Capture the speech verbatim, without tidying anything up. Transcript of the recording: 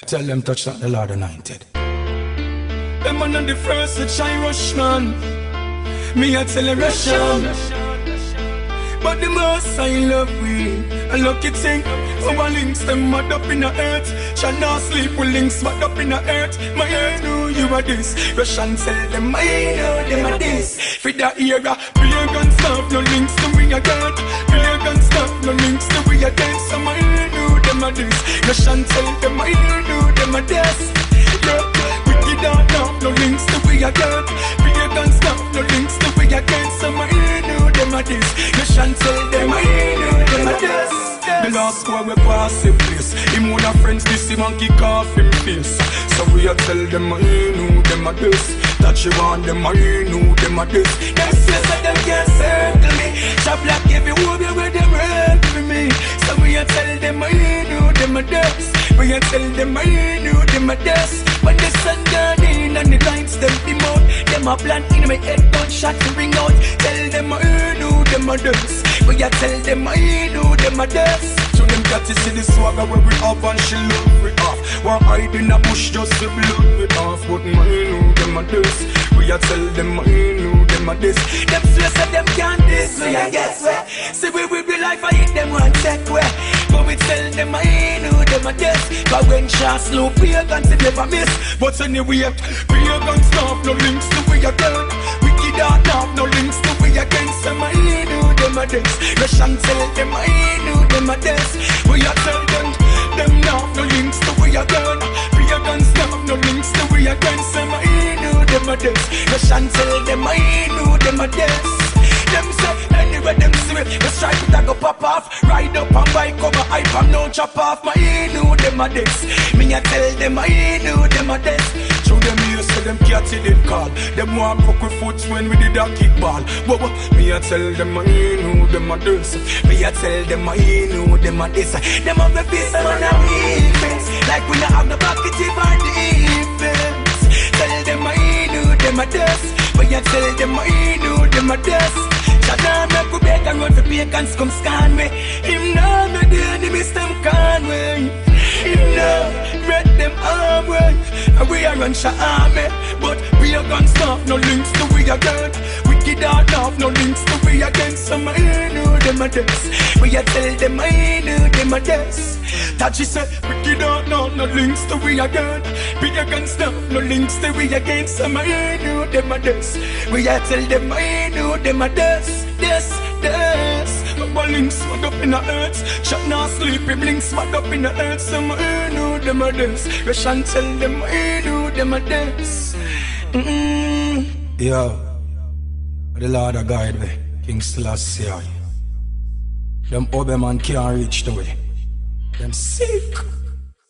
Tell them touch not the Lord anointed. Them man on the first that shine rush man. Me a tell a Russian. But the most I love we a lucky thing. Our links them mad up in the earth. Shall not sleep with links mad up in the earth. My ear know you are this. Russian tell them I know them are this. For that era, pagan stuff, no links to we again. Pagan stuff, no links to we again. So my ear know them are this. Russian tell them I know them are this. Yeah, wicked out now, no links to we again. Pagan stuff, no links to we again. So my ear know them are this. Russian tell them I know them are this. The last square we pass in place. Him one of friends this him and kick off him face. So we a tell them I know them a this. That she want them I know them a this. Them say so them can't circle me. Shop like every woman where them run for me. So we a tell them I know them a this. We a tell them I know them a this. When the sun down in and the lights them dim out, them a plan in my head gunshot to ring out. Tell them I know them a this. We a tell them I know them a this. So them got to see the swagger where we up and she love it off. One hide in a bush just to blood it off. But I know them a this. We a tell them I know them a this. Them stress that them can't this. We a guess where. See we will be life I hit them one tech way. But we tell them I know them a this. But when shots slow pagans they never miss. But anyway, pagans stop no links to we again. Wicked out now no links to we again. Some I know them a this. Russian tell them I know them a this. We a tell them, them now no links to we again. Pagans now no links to we again. Some I know them a this. Russian tell them I know them a this. Them say anyway them see me, let's try to tag up pop off. Ride up and bike over hype and no chop off. My know them a this. Me a tell them I know them a this. Show them here say them catchy did call. Them want broke with foot when we did a kickball. But me a tell them I know them a this. Me a tell them I know them a this. Them have the face and a weak face. Like we not have the bucket if our defense. Tell them I know them a this. But you tell them I know them a this. Shadam make we beg and run for pagans come scan me. Him now me the enemies them can't wait. Him now break them arm way. And we a run shot army. But we a gun stop no links to we again. Wicked out now no links to we again. Some I know them a this. We a tell them I know them a this. That she said wicked out now no links to we again. Big gun stop no links to we again. Some I know them a this. We a tell them I know them a this. This, this. My links swag up in the earth. Shot now sleep, him links swag up in the earth. Some I know them a this. Russian tell them I know them a this. Mm-mm. Yo, the Lord a guide me, King Selassie. Them other man can't reach the way. Them sick.